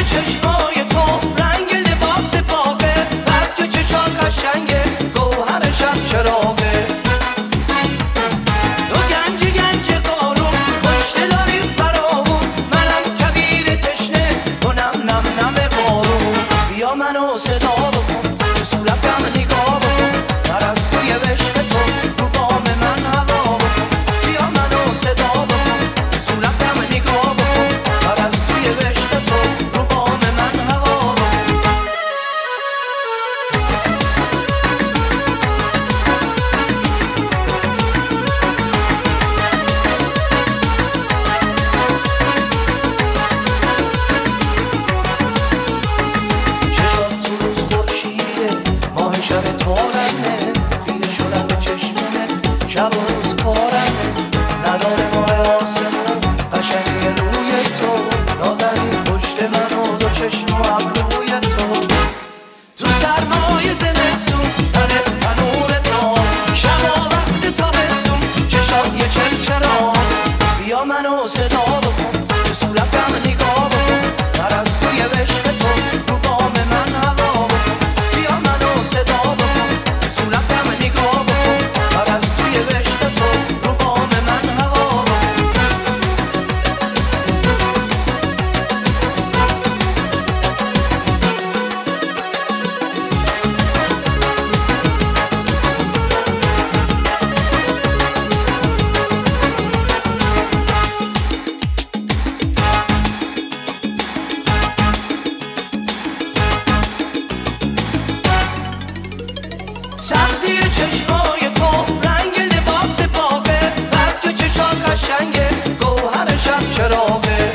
چشمای تو رنگ لباس باغه، بس که چشات قشنگه گوهر شب چراغه. تو گنج گنج قارون خوشته داری فراوون، منم کویر تشنه تو نم نم نم بارون. بیا منو صدا بکن تو صورتم نگاه بکن، پرستوی عشق تو رو بام من هوا بکن. بیا منو صدا بکن تو صورتم نگاه بکن، پرستوی عشق تو رو بام من هوا بکن. چشات تو روز خورشیده، ماه شب تارمه، خیره شدم به چشمت شب و روز کارمه. نداره ماه آسمون قشنگی روی تو، نازنین پشت من و دو چشم و ابروی تو. تو سرمای زمستون تنت تنور دار، شبا وقت تابستون چشات یه چرچرا. بیا منو صدا بکن تو صورتم نگاه بکن، پرستوی عشق تو رو بام من هوا بکن. بیا منو صدا بکن تو صورتم نگاه بکن، پرستوی عشق تو رو بام من هوا بکن. سبزی چشمای تو رنگ لباس باغه، بس که چشات قشنگه گوهر شب چراغه.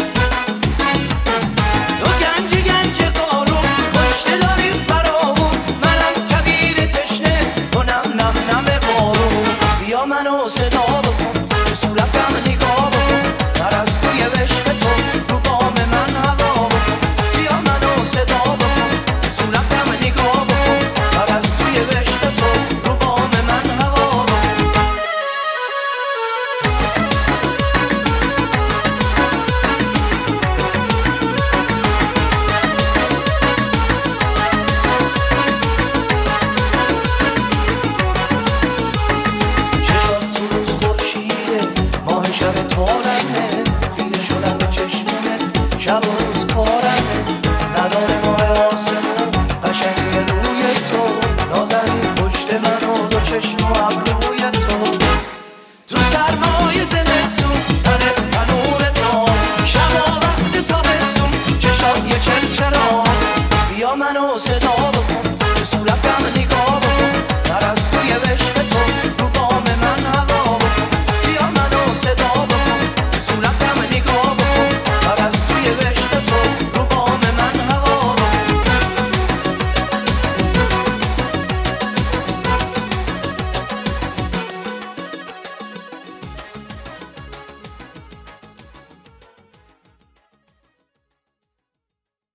تو گنج گنج قارون خوشته داری فراوون، منم کویر تشنه تو نم نم نم بارون. بیا منو صدا بکن تو صورتم نگاه بکن، پرستوی عشق تو رو بام من هوا بکن. بیا منو صدا بکن تو صورتم نگاه بکن، پرستوی عشق تو رو بام من هوا بکن. چشات تو روز خورشیده، ماه شب تارمه، خیره شدم به چشمت شب و روز